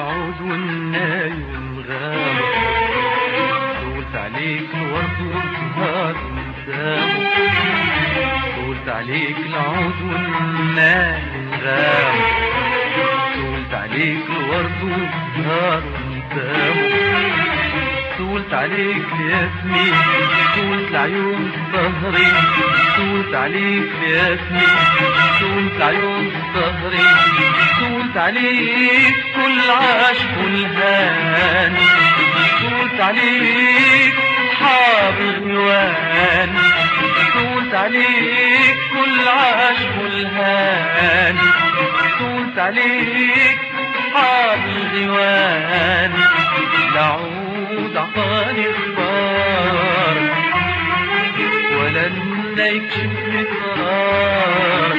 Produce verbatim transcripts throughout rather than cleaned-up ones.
العود والناي والغام، طولت عليك الورد والزهر والنسام، طولت عليك العود والناي والغام، طولت عليك الورد والزهر والنسام، طولت عليك الياسمين، طولت العيون السهري، طولت عليك الياسمين، طولت العيون السهري، طولت عليك كل عشق والهان، طولت عليك حاب الغوان، طولت عليك كل عشق والهان، طولت عليك حاب الغوان. العود عطاني اخبار ولا يكشف لي قرار،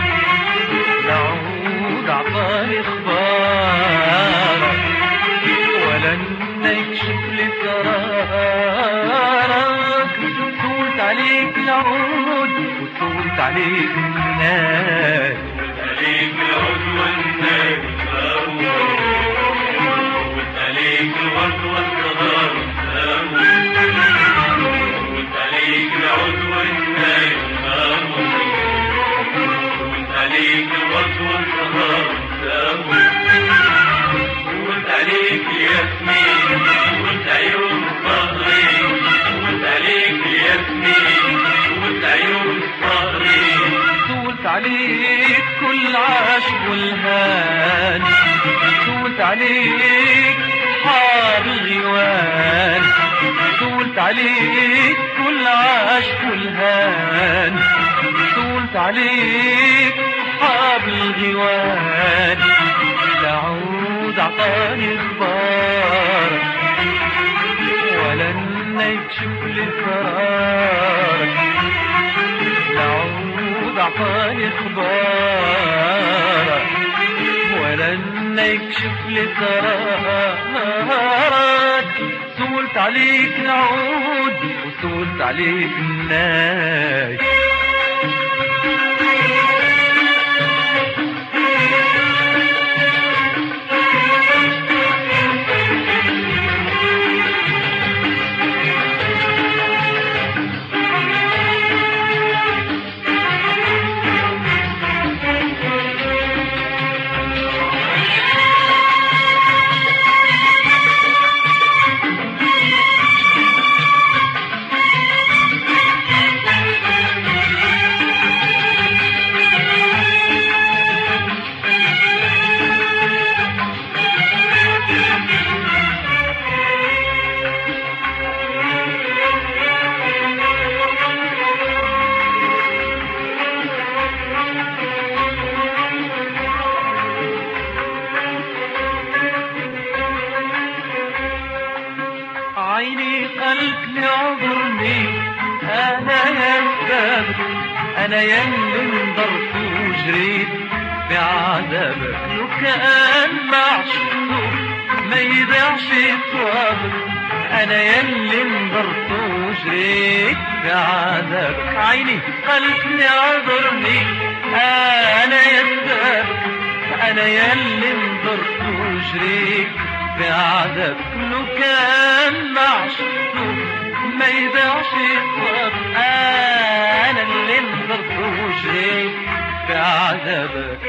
العود عطاني اخبار ولا يكشف لي قرارك. طولت عليك العود وطولت عليك الناس، عليك العود والناس، عليك الورد والزهر والسلام، وانت عليك العود والناي وانت عليك الورد والزهر والسلام، وانت عليك الياسمين وانت عيون الصهري، وانت عليك الياسمين وانت عيون الصهري، طولت عليك كل عشق والهان، طولت عليك حار الغوان، طولت عليك كل عشق والهان، طولت عليك حار الغوان. العود عطاني اخبار ولا يكشف لي قرارك، العود عطاني اخبار ولا يكشف لي قرارك. طولت عليك العود وطولت عليك الناي، عيني قلبك يعذرني انا يا السبب، انا يلي انضرت وجريت بعذابك، لو كان معشوق ما يضيعش صوابك، انا يلي انضرت وجريت بعذابك. عيني قلبك يعذرني انا يا السبب، انا يلي انضرت وجريت بعذابك، لو كان معشوق ما يضيعش صواب، انا اللي انضرت وجريت بعذابك.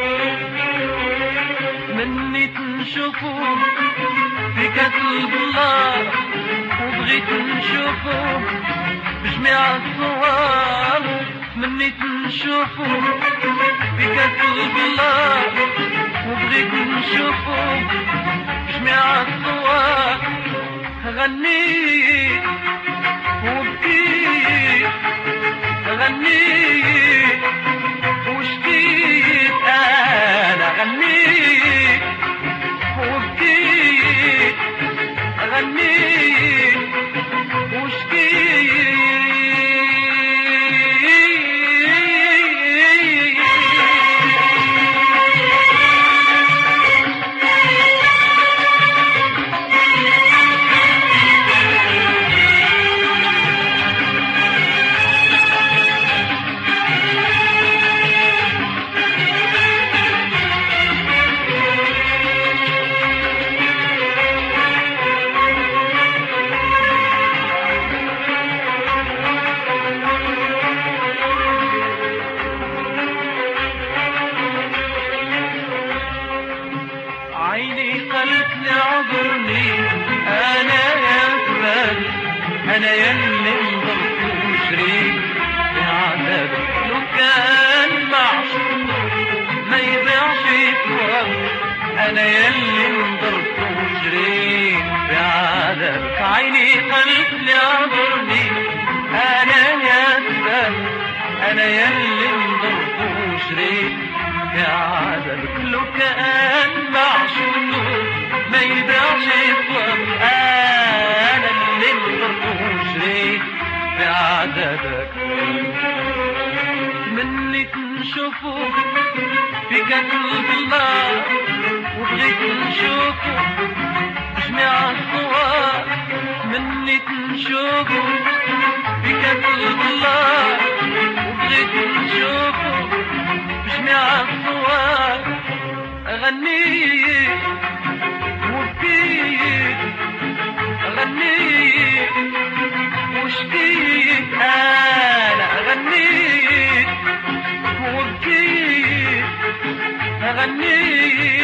منيت نشوفه في قلب الله وبغيت نشوفه بجميع الصور، منيت نشوفه في قلب الله وبغيت نشوفه بجميع الصور. غنيت وبكيت غنيت وشكيت، انا غنيت وبكيت غنيت وشكيت. انا يلي انضرت وشريك بعذابك، لو كان معشوق ما يبيعش ثواب. انا يلي انضرت وشريك بعذابك، عيني قالت لي اعذرني انا يا سباب. انا يلي انضرت وشريك بعذابك، لو كان معشوق ما يبيعش ثواب. انا اللي انضرت وشريك بعذابك، منك نشوفك في قلب الله، وبغيت نشوفك بجميع الصور. منك نشوفك في قلب الله، وبغيت نشوفك بجميع الصور. غنيت وبكيت، غنيت وشكيت، انا غنيت وبكيت، غنيت